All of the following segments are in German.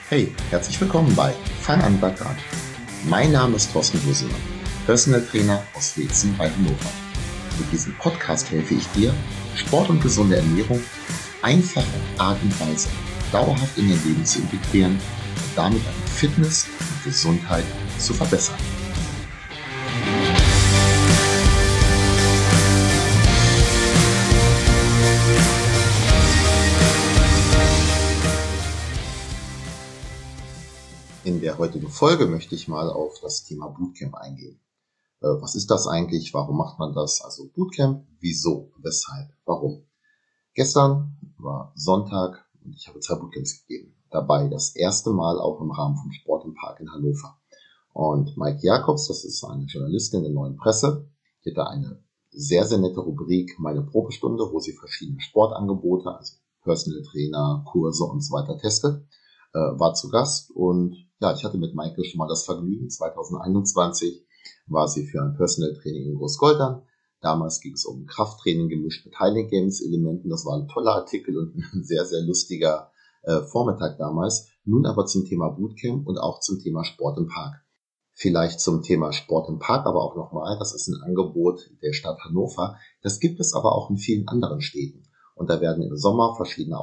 Hey, herzlich willkommen bei Fang an, Bad an. Mein Name ist Thorsten Husemann, Personal Trainer aus Weetzen bei Hannover. Mit diesem Podcast helfe ich dir, Sport und gesunde Ernährung auf einfache Art und Weise dauerhaft in dein Leben zu integrieren und damit deine Fitness und Gesundheit zu verbessern. In der heutigen Folge möchte ich mal auf das Thema Bootcamp eingehen. Was ist das eigentlich? Warum macht man das? Also Bootcamp, wieso, weshalb, warum? Gestern war Sonntag und ich habe 2 Bootcamps gegeben. Dabei das erste Mal auch im Rahmen vom Sport im Park in Hannover. Und Maike Jacobs, das ist eine Journalistin der Neuen Presse, die hat da eine sehr, sehr nette Rubrik, meine Probestunde, wo sie verschiedene Sportangebote, also Personal Trainer, Kurse und so weiter testet, war zu Gast. Und ja, ich hatte mit Maike schon mal das Vergnügen. 2021 war sie für ein Personal Training in Großgoldern. Damals ging es um Krafttraining gemischt mit Highland Games Elementen. Das war ein toller Artikel und ein sehr, sehr lustiger Vormittag damals. Nun aber zum Thema Bootcamp und auch zum Thema Sport im Park. Vielleicht zum Thema Sport im Park, aber auch nochmal, das ist ein Angebot der Stadt Hannover. Das gibt es aber auch in vielen anderen Städten. Und da werden im Sommer verschiedene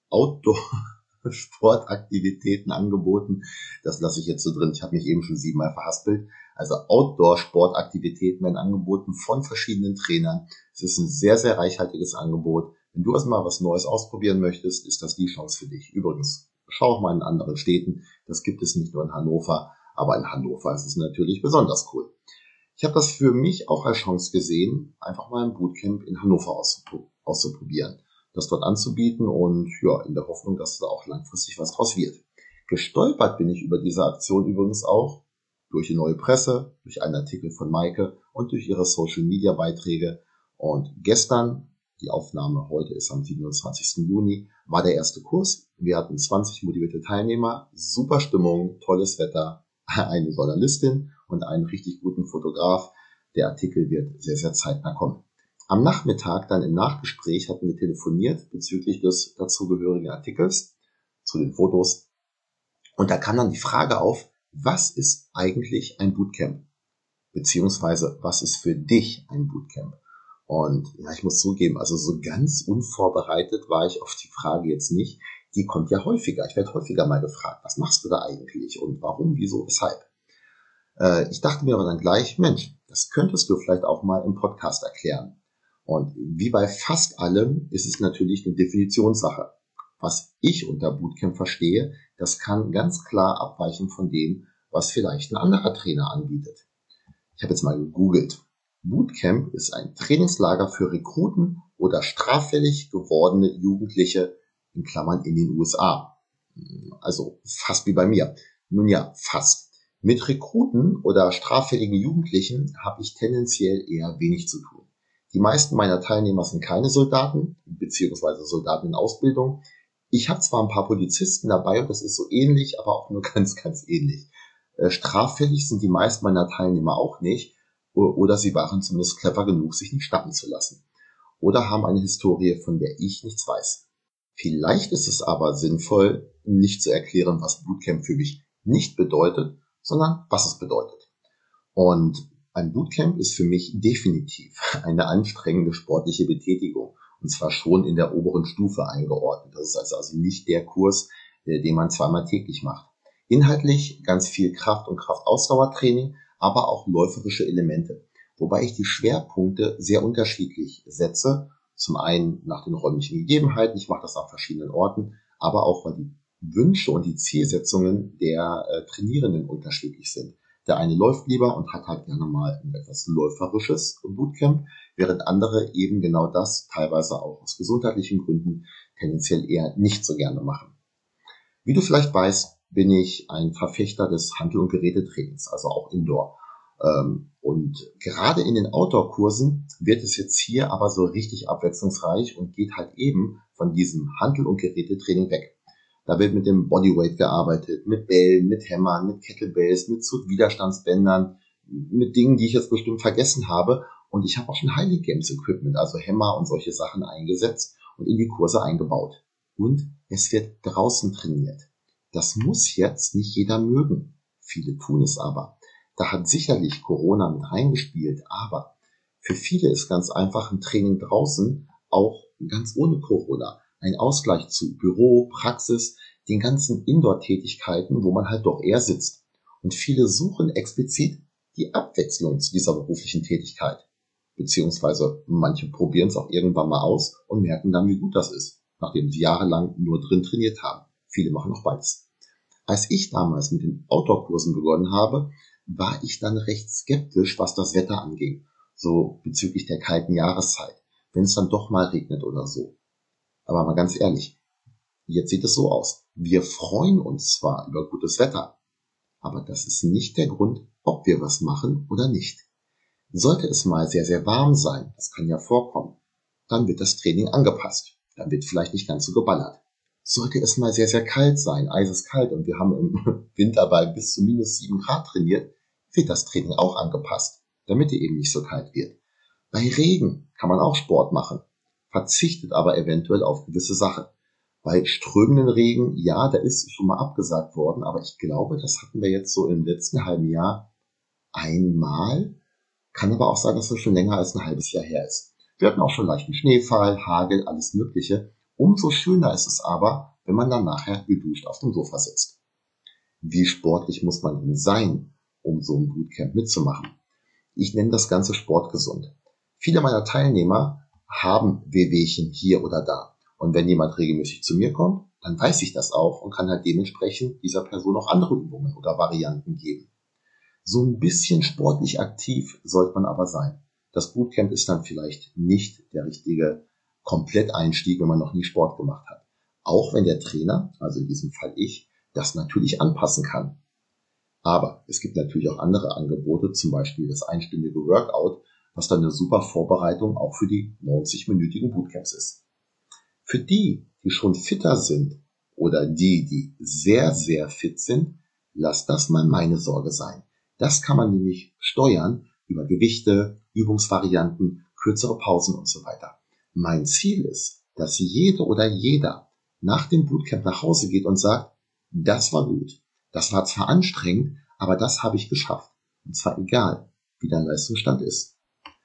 Outdoor-Sportaktivitäten angeboten. Das lasse ich jetzt so drin. Ich habe mich eben schon 7-mal verhaspelt. Also Outdoor-Sportaktivitäten werden angeboten von verschiedenen Trainern. Es ist ein sehr, sehr reichhaltiges Angebot. Wenn du erstmal was Neues ausprobieren möchtest, ist das die Chance für dich. Übrigens, schau auch mal in anderen Städten. Das gibt es nicht nur in Hannover, aber in Hannover ist es natürlich besonders cool. Ich habe das für mich auch als Chance gesehen, einfach mal ein Bootcamp in Hannover auszuprobieren, das dort anzubieten und ja, in der Hoffnung, dass da auch langfristig was draus wird. Gestolpert bin ich über diese Aktion übrigens auch durch die Neue Presse, durch einen Artikel von Maike und durch ihre Social-Media-Beiträge. Und gestern, die Aufnahme heute ist am 27. Juni, war der erste Kurs. Wir hatten 20 motivierte Teilnehmer, super Stimmung, tolles Wetter, eine Journalistin und einen richtig guten Fotograf. Der Artikel wird sehr, sehr zeitnah kommen. Am Nachmittag, dann im Nachgespräch, hatten wir telefoniert bezüglich des dazugehörigen Artikels zu den Fotos. Und da kam dann die Frage auf, was ist eigentlich ein Bootcamp? Beziehungsweise, was ist für dich ein Bootcamp? Und ja, ich muss zugeben, also so ganz unvorbereitet war ich auf die Frage jetzt nicht. Die kommt ja häufiger. Ich werde häufiger mal gefragt, was machst du da eigentlich und warum, wieso, weshalb? Ich dachte mir aber dann gleich, Mensch, das könntest du vielleicht auch mal im Podcast erklären. Und wie bei fast allem ist es natürlich eine Definitionssache. Was ich unter Bootcamp verstehe, das kann ganz klar abweichen von dem, was vielleicht ein anderer Trainer anbietet. Ich habe jetzt mal gegoogelt. Bootcamp ist ein Trainingslager für Rekruten oder straffällig gewordene Jugendliche, in Klammern in den USA. Also fast wie bei mir. Nun ja, fast. Mit Rekruten oder straffälligen Jugendlichen habe ich tendenziell eher wenig zu tun. Die meisten meiner Teilnehmer sind keine Soldaten, beziehungsweise Soldaten in Ausbildung. Ich habe zwar ein paar Polizisten dabei und das ist so ähnlich, aber auch nur ganz, ganz ähnlich. Straffällig sind die meisten meiner Teilnehmer auch nicht, oder sie waren zumindest clever genug, sich nicht schnappen zu lassen. Oder haben eine Historie, von der ich nichts weiß. Vielleicht ist es aber sinnvoll, nicht zu erklären, was Bootcamp für mich nicht bedeutet, sondern was es bedeutet. Und ein Bootcamp ist für mich definitiv eine anstrengende sportliche Betätigung. Und zwar schon in der oberen Stufe eingeordnet. Das ist also nicht der Kurs, den man 2-mal täglich macht. Inhaltlich ganz viel Kraft- und Kraftausdauertraining, aber auch läuferische Elemente. Wobei ich die Schwerpunkte sehr unterschiedlich setze. Zum einen nach den räumlichen Gegebenheiten, ich mache das an verschiedenen Orten, aber auch weil die Wünsche und die Zielsetzungen der Trainierenden unterschiedlich sind. Der eine läuft lieber und hat halt gerne mal ein etwas läuferisches Bootcamp, während andere eben genau das, teilweise auch aus gesundheitlichen Gründen, tendenziell eher nicht so gerne machen. Wie du vielleicht weißt, bin ich ein Verfechter des Hantel- und Gerätetrainings, also auch Indoor. Und gerade in den Outdoor-Kursen wird es jetzt hier aber so richtig abwechslungsreich und geht halt eben von diesem Hantel- und Gerätetraining weg. Da wird mit dem Bodyweight gearbeitet, mit Bällen, mit Hämmern, mit Kettlebells, mit Zugwiderstandsbändern, mit Dingen, die ich jetzt bestimmt vergessen habe. Und ich habe auch schon Highland Games Equipment, also Hämmer und solche Sachen eingesetzt und in die Kurse eingebaut. Und es wird draußen trainiert. Das muss jetzt nicht jeder mögen. Viele tun es aber. Da hat sicherlich Corona mit reingespielt, aber für viele ist ganz einfach ein Training draußen auch ganz ohne Corona ein Ausgleich zu Büro, Praxis, den ganzen Indoor-Tätigkeiten, wo man halt doch eher sitzt. Und viele suchen explizit die Abwechslung zu dieser beruflichen Tätigkeit. Beziehungsweise manche probieren es auch irgendwann mal aus und merken dann, wie gut das ist, nachdem sie jahrelang nur drin trainiert haben. Viele machen auch beides. Als ich damals mit den Outdoor-Kursen begonnen habe, war ich dann recht skeptisch, was das Wetter anging, so bezüglich der kalten Jahreszeit, wenn es dann doch mal regnet oder so. Aber mal ganz ehrlich, jetzt sieht es so aus. Wir freuen uns zwar über gutes Wetter, aber das ist nicht der Grund, ob wir was machen oder nicht. Sollte es mal sehr, sehr warm sein, das kann ja vorkommen, dann wird das Training angepasst. Dann wird vielleicht nicht ganz so geballert. Sollte es mal sehr, sehr kalt sein, eiseskalt, und wir haben im Winter bei bis zu minus 7 Grad trainiert, wird das Training auch angepasst, damit es eben nicht so kalt wird. Bei Regen kann man auch Sport machen, verzichtet aber eventuell auf gewisse Sachen. Bei strömenden Regen, ja, da ist schon mal abgesagt worden, aber ich glaube, das hatten wir jetzt so im letzten halben Jahr einmal. Kann aber auch sein, dass das schon länger als ein halbes Jahr her ist. Wir hatten auch schon leichten Schneefall, Hagel, alles Mögliche. Umso schöner ist es aber, wenn man dann nachher geduscht auf dem Sofa sitzt. Wie sportlich muss man denn sein, um so ein Bootcamp mitzumachen? Ich nenne das Ganze sportgesund. Viele meiner Teilnehmer haben Wehwehchen hier oder da. Und wenn jemand regelmäßig zu mir kommt, dann weiß ich das auch und kann halt dementsprechend dieser Person auch andere Übungen oder Varianten geben. So ein bisschen sportlich aktiv sollte man aber sein. Das Bootcamp ist dann vielleicht nicht der richtige Kompletteinstieg, wenn man noch nie Sport gemacht hat. Auch wenn der Trainer, also in diesem Fall ich, das natürlich anpassen kann. Aber es gibt natürlich auch andere Angebote, zum Beispiel das einstündige Workout, was dann eine super Vorbereitung auch für die 90-minütigen Bootcamps ist. Für die, die schon fitter sind oder die sehr, sehr fit sind, lasst das mal meine Sorge sein. Das kann man nämlich steuern über Gewichte, Übungsvarianten, kürzere Pausen und so weiter. Mein Ziel ist, dass jede oder jeder nach dem Bootcamp nach Hause geht und sagt, das war gut. Das war zwar anstrengend, aber das habe ich geschafft. Und zwar egal, wie dein Leistungsstand ist.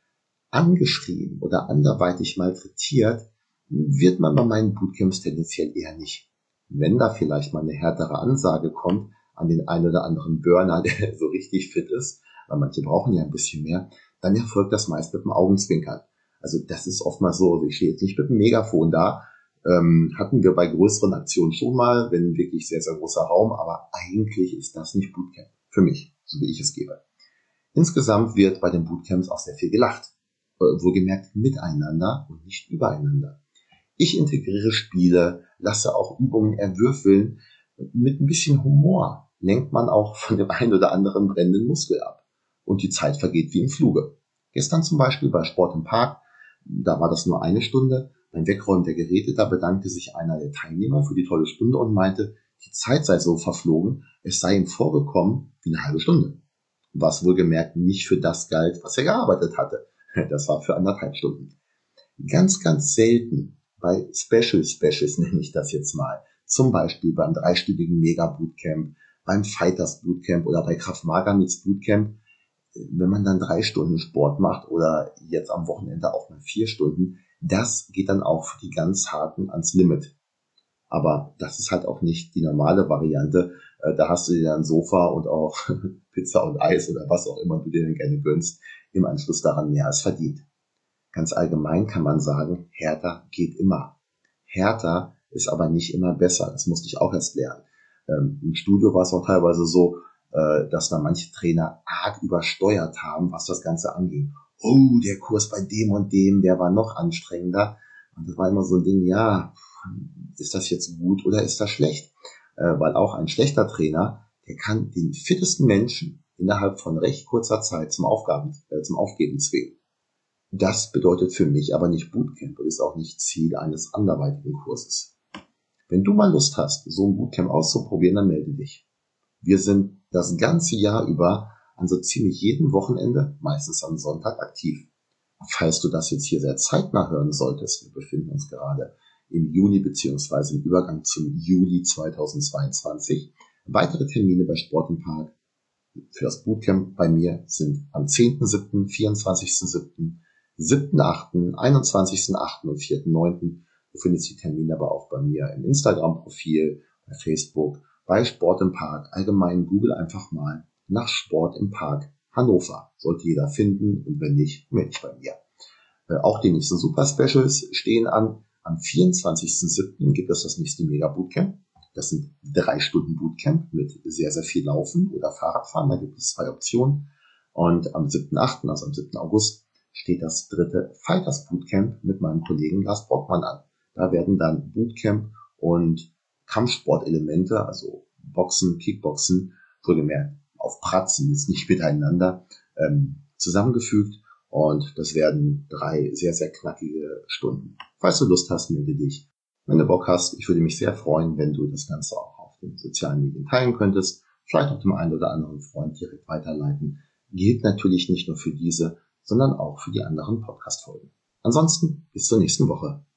Angeschrien oder anderweitig malträtiert wird man bei meinen Bootcamps tendenziell eher nicht. Wenn da vielleicht mal eine härtere Ansage kommt an den einen oder anderen Burner, der so richtig fit ist, weil manche brauchen ja ein bisschen mehr, dann erfolgt das meist mit dem Augenzwinkern. Also das ist oftmals so, ich stehe jetzt nicht mit dem Megafon da, hatten wir bei größeren Aktionen schon mal, wenn wirklich sehr, sehr großer Raum, aber eigentlich ist das nicht Bootcamp. Für mich, so wie ich es gebe. Insgesamt wird bei den Bootcamps auch sehr viel gelacht. Wohlgemerkt miteinander und nicht übereinander. Ich integriere Spiele, lasse auch Übungen erwürfeln. Mit ein bisschen Humor lenkt man auch von dem einen oder anderen brennenden Muskel ab. Und die Zeit vergeht wie im Fluge. Gestern zum Beispiel bei Sport im Park, da war das nur eine Stunde. Beim Wegräumen der Geräte, da bedankte sich einer der Teilnehmer für die tolle Stunde und meinte, die Zeit sei so verflogen, es sei ihm vorgekommen wie eine halbe Stunde. Was wohlgemerkt nicht für das galt, was er gearbeitet hatte. Das war für 1,5 Stunden. Ganz, ganz selten bei Specials nenne ich das jetzt mal. Zum Beispiel beim 3-stündigen Mega-Bootcamp, beim Fighters Bootcamp oder bei Krav Maga Meets Bootcamp. Wenn man dann 3 Stunden Sport macht oder jetzt am Wochenende auch mal 4 Stunden, das geht dann auch für die ganz Harten ans Limit. Aber das ist halt auch nicht die normale Variante. Da hast du dir dann Sofa und auch Pizza und Eis oder was auch immer du dir dann gerne gönnst, im Anschluss daran mehr als verdient. Ganz allgemein kann man sagen, härter geht immer. Härter ist aber nicht immer besser. Das musste ich auch erst lernen. Im Studio war es auch teilweise so, dass da manche Trainer arg übersteuert haben, was das Ganze anging. Oh, der Kurs bei dem und dem, der war noch anstrengender. Und das war immer so ein Ding, ja, ist das jetzt gut oder ist das schlecht? Weil auch ein schlechter Trainer, der kann den fittesten Menschen innerhalb von recht kurzer Zeit zum Aufgeben zwingen. Das bedeutet für mich aber nicht Bootcamp und ist auch nicht Ziel eines anderweitigen Kurses. Wenn du mal Lust hast, so ein Bootcamp auszuprobieren, dann melde dich. Wir sind das ganze Jahr über an so ziemlich jedem Wochenende, meistens am Sonntag, aktiv. Falls du das jetzt hier sehr zeitnah hören solltest, wir befinden uns gerade im Juni bzw. im Übergang zum Juli 2022. Weitere Termine bei Sport im Park für das Bootcamp bei mir sind am 10.7., 24.7., 7.8., 21.8. und 4.9. Du findest die Termine aber auch bei mir im Instagram-Profil, bei Facebook, bei Sport im Park. Allgemein Google einfach mal nach Sport im Park Hannover. Sollte jeder finden und wenn nicht, melde dich bei mir. Auch die nächsten Super Specials stehen an. Am 24.7. gibt es das nächste Mega Bootcamp. Das sind 3 Stunden Bootcamp mit sehr, sehr viel Laufen oder Fahrradfahren. Da gibt es 2 Optionen. Und am 7.8., also am 7. August, steht das 3. Fighters Bootcamp mit meinem Kollegen Lars Brockmann an. Da werden dann Bootcamp und Kampfsportelemente, also Boxen, Kickboxen, wohlgemerkt auf Pratzen, jetzt nicht miteinander, zusammengefügt. Und das werden 3 sehr, sehr knackige Stunden. Falls du Lust hast, melde dich. Wenn du Bock hast, ich würde mich sehr freuen, wenn du das Ganze auch auf den sozialen Medien teilen könntest. Vielleicht auch dem einen oder anderen Freund direkt weiterleiten. Gilt natürlich nicht nur für diese, sondern auch für die anderen Podcast-Folgen. Ansonsten bis zur nächsten Woche.